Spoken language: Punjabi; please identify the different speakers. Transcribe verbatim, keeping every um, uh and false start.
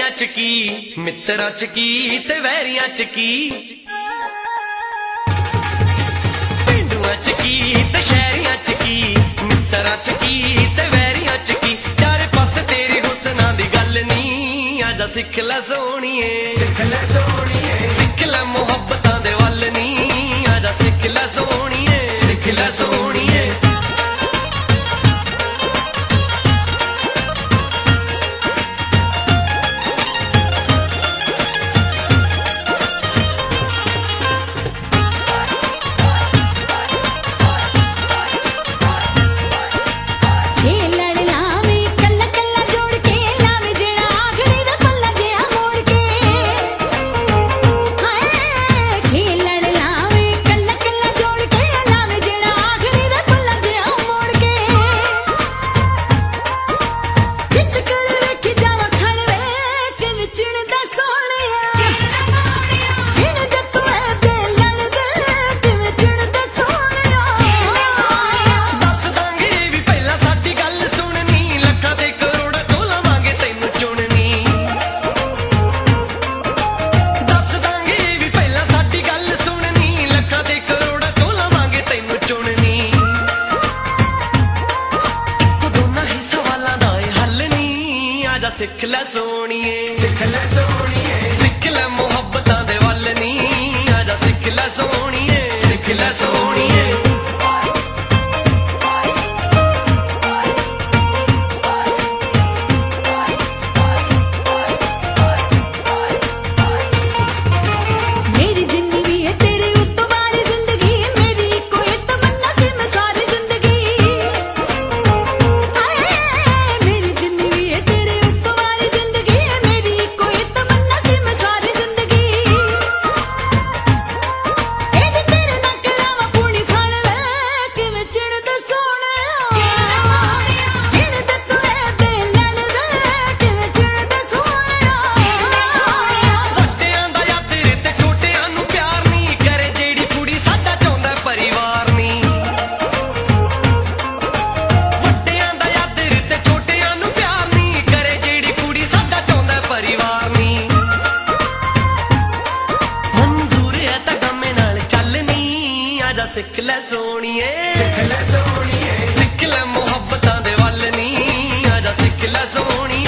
Speaker 1: ਸ਼ਹਿਰੀਆਂ ਚ ਕੀ, ਮਿੱਤਰਾਂ ਚ ਕੀ ਤੇ ਵੈਰੀਆਂ ਚ ਕੀ, ਪਿੰਡੂਆਂ ਚ ਕੀ ਤੇ ਸ਼ਹਿਰੀਆਂ ਚ ਕੀ, ਮਿੱਤਰਾਂ ਚ ਕੀ ਤੇ ਵੈਰੀਆਂ ਚ ਕੀ, ਚਾਰੇ ਪਾਸੇ ਤੇਰੇ ਹੁਸਨਾਂ ਦੀ ਗੱਲ ਨੀ, ਆਜਾ ਸਿੱਖ ਲੈ ਸੋਹਣੀਏ, ਸਿੱਖ ਲੈ ਸੋਹਣੀਏ, ਸਿੱਖ ਲੈ ਮੁਹੱਬਤਾਂ ਦੇ ਵੱਲ ਨੀ, ਆਜਾ ਸਿੱਖ ਲੈ ਸੋਹਣੀਏ, ਸਿੱਖ ਲੈ ਸੋਹਣੀਏ। ਸਿੱਖ ਲੈ ਸੋਹਣੀਏ, ਸਿੱਖ ਲੈ ਸੋਹਣੀਏ, ਸਿੱਖ ਲੈ ਮੁਹੱਬਤਾਂ ਦੇ ਵੱਲ ਨੀ, ਆਜਾ ਸਿੱਖ ਲੈ ਸੋਹਣੀਏ, ਸਿੱਖ ਲੈ ਸੋਹਣੀਏ। ਸਿੱਖ ਲੈ ਸੋਹਣੀਏ, ਸਿੱਖ ਲੈ ਸੋਹਣੀਏ, ਸਿੱਖ ਲੈ ਮੁਹੱਬਤਾਂ ਦੇ ਵੱਲ ਨੀ, ਆਜਾ ਸਿੱਖ ਲੈ ਸੋਹਣੀਏ।